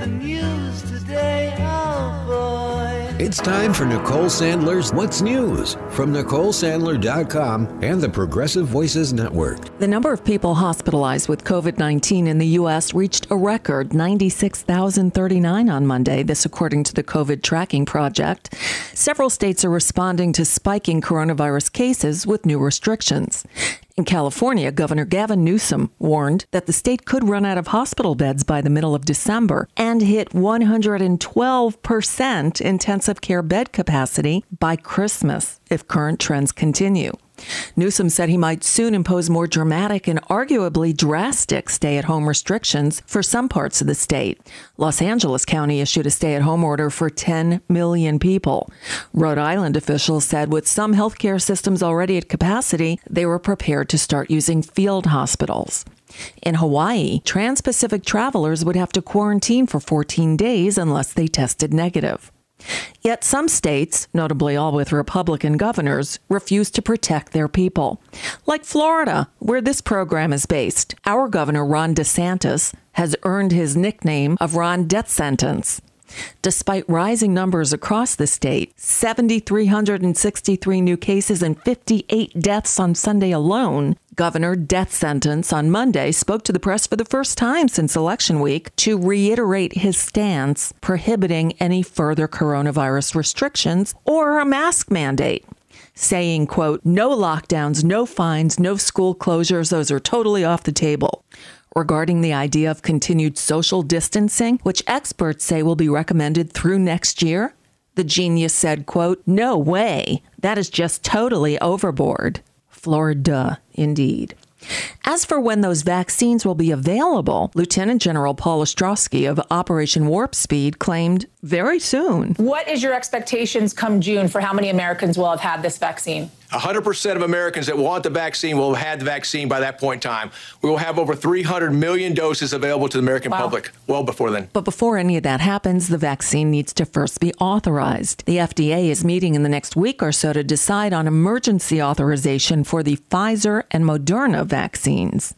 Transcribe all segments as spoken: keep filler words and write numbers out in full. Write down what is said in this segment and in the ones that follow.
the news today, oh boy. It's time for Nicole Sandler's What's News from Nicole Sandler dot com and the Progressive Voices Network. The number of people hospitalized with covid nineteen in the U S reached a record ninety-six thousand thirty-nine on Monday, this according to the COVID Tracking Project. Several states are responding to spiking coronavirus cases with new restrictions. In California, Governor Gavin Newsom warned that the state could run out of hospital beds by the middle of December and hit one hundred twelve percent intensive care bed capacity by Christmas if current trends continue. Newsom said he might soon impose more dramatic and arguably drastic stay-at-home restrictions for some parts of the state. Los Angeles County issued a stay-at-home order for ten million people. Rhode Island officials said with some healthcare systems already at capacity, they were prepared to start using field hospitals. In Hawaii, trans-Pacific travelers would have to quarantine for fourteen days unless they tested negative. Yet some states, notably all with Republican governors, refuse to protect their people. Like Florida, where this program is based. Our governor, Ron DeSantis, has earned his nickname of Ron Death Sentence. Despite rising numbers across the state, seven thousand three hundred sixty-three new cases and fifty-eight deaths on Sunday alone, Governor Death Sentence on Monday spoke to the press for the first time since election week to reiterate his stance prohibiting any further coronavirus restrictions or a mask mandate, saying, quote, "No lockdowns, no fines, no school closures. Those are totally off the table." Regarding the idea of continued social distancing, which experts say will be recommended through next year, the genius said, quote, "No way. That is just totally overboard." Florida, indeed. As for when those vaccines will be available, Lieutenant General Paul Ostrowski of Operation Warp Speed claimed very soon. What is your expectations come June for how many Americans will have had this vaccine? one hundred percent of Americans that want the vaccine will have had the vaccine by that point in time. We will have over three hundred million doses available to the American Wow. public well before then. But before any of that happens, the vaccine needs to first be authorized. The F D A is meeting in the next week or so to decide on emergency authorization for the Pfizer and Moderna vaccines.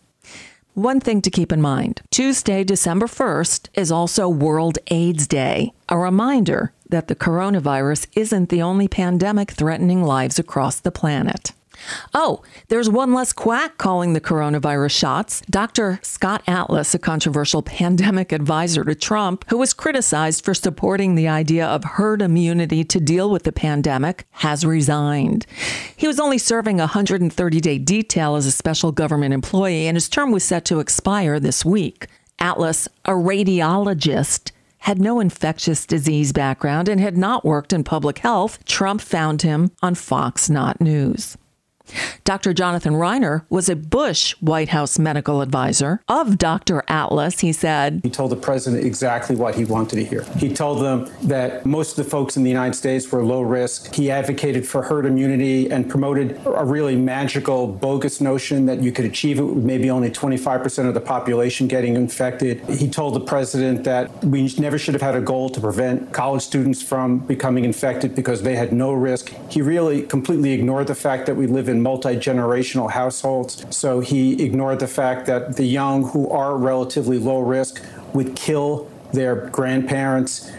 One thing to keep in mind, Tuesday, December first, is also World AIDS Day, a reminder that the coronavirus isn't the only pandemic threatening lives across the planet. Oh, there's one less quack calling the coronavirus shots. Doctor Scott Atlas, a controversial pandemic advisor to Trump, who was criticized for supporting the idea of herd immunity to deal with the pandemic, has resigned. He was only serving a one hundred thirty day detail as a special government employee, and his term was set to expire this week. Atlas, a radiologist, had no infectious disease background and had not worked in public health. Trump found him on Fox Not News. Doctor Jonathan Reiner was a Bush White House medical advisor. Of Doctor Atlas, he said, He told the president exactly what he wanted to hear. He told them that most of the folks in the United States were low risk. He advocated for herd immunity and promoted a really magical, bogus notion that you could achieve it with maybe only twenty-five percent of the population getting infected. He told the president that we never should have had a goal to prevent college students from becoming infected because they had no risk. He really completely ignored the fact that we live in multi-generational households. So he ignored the fact that the young who are relatively low risk would kill their grandparents.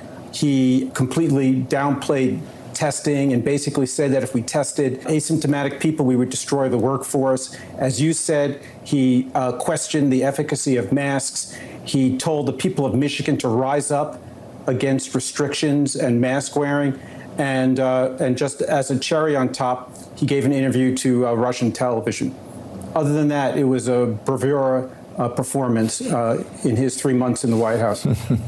He completely downplayed testing and basically said that if we tested asymptomatic people, we would destroy the workforce. As you said, he uh, questioned the efficacy of masks. He told the people of Michigan to rise up against restrictions and mask wearing. And uh, and just as a cherry on top, he gave an interview to uh, Russian television. Other than that, it was a bravura uh, performance uh, in his three months in the White House.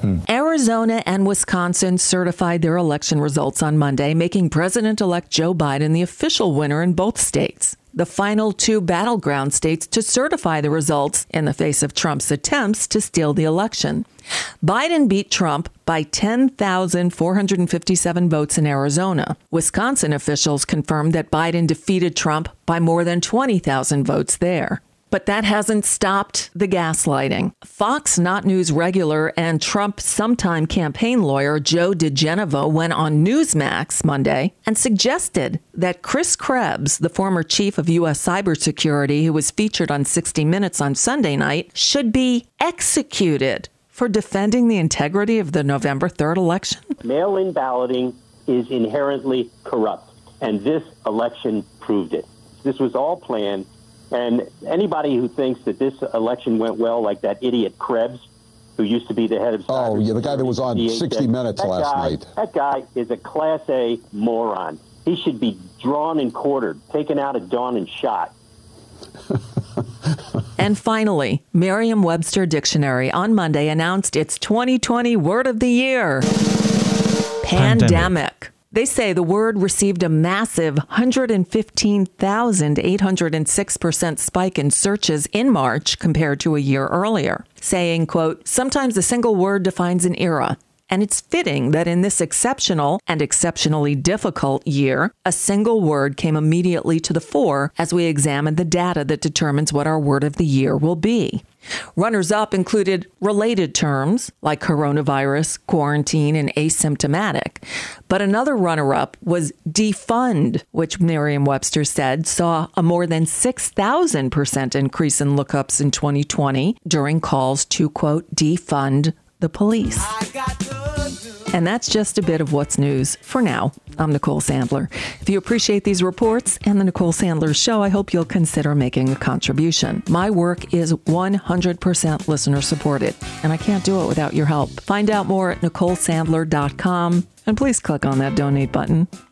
Arizona and Wisconsin certified their election results on Monday, making President-elect Joe Biden the official winner in both states. The final two battleground states to certify the results in the face of Trump's attempts to steal the election. Biden beat Trump by ten thousand four hundred fifty-seven votes in Arizona. Wisconsin officials confirmed that Biden defeated Trump by more than twenty thousand votes there. But that hasn't stopped the gaslighting. Fox Not News regular and Trump sometime campaign lawyer Joe DiGenevo went on Newsmax Monday and suggested that Chris Krebs, the former chief of U S cybersecurity who was featured on sixty minutes on Sunday night, should be executed for defending the integrity of the November third election? Mail-in balloting is inherently corrupt, and this election proved it. This was all planned, and anybody who thinks that this election went well, like that idiot Krebs, who used to be the head of... Oh, yeah, the guy that was on sixty minutes last guy, night. That guy is a Class A moron. He should be drawn and quartered, taken out at dawn and shot. And finally, Merriam-Webster Dictionary on Monday announced its twenty twenty Word of the Year. Pandemic. Pandemic. They say the word received a massive one hundred fifteen thousand eight hundred six percent spike in searches in March compared to a year earlier, saying, quote, sometimes a single word defines an era. And it's fitting that in this exceptional and exceptionally difficult year, a single word came immediately to the fore as we examine the data that determines what our word of the year will be. Runners-up included related terms like coronavirus, quarantine, and asymptomatic. But another runner-up was defund, which Merriam-Webster said saw a more than six thousand percent increase in lookups in twenty twenty during calls to, quote, defund the police. And that's just a bit of what's news for now. I'm Nicole Sandler. If you appreciate these reports and the Nicole Sandler Show, I hope you'll consider making a contribution. My work is one hundred percent listener supported, and I can't do it without your help. Find out more at nicole sandler dot com, and please click on that donate button.